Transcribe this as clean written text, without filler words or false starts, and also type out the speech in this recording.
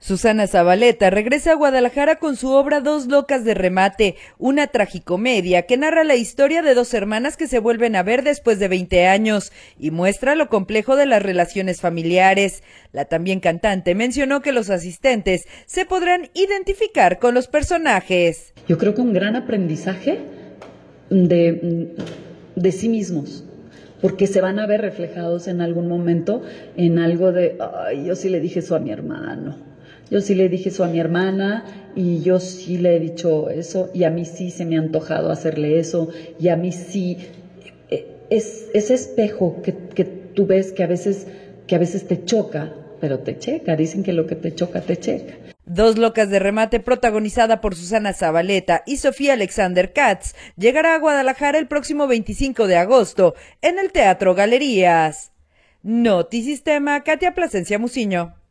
Susana Zabaleta regresa a Guadalajara con su obra Dos locas de remate, una tragicomedia que narra la historia de dos hermanas que se vuelven a ver después de 20 años y muestra lo complejo de las relaciones familiares. La también cantante mencionó que los asistentes se podrán identificar con los personajes. Yo creo que un gran aprendizaje de sí mismos, porque se van a ver reflejados en algún momento en algo de, ay, yo sí le dije eso a mi hermano. Yo sí le dije eso a mi hermana y yo sí le he dicho eso y a mí sí se me ha antojado hacerle eso y a mí sí. Es ese espejo que tú ves que a veces te choca, pero te checa. Dicen que lo que te choca, te checa. Dos locas de remate, protagonizada por Susana Zabaleta y Sofía Alexander Katz, llegará a Guadalajara el próximo 25 de agosto en el Teatro Galerías. Notisistema, Katia Plasencia Muciño.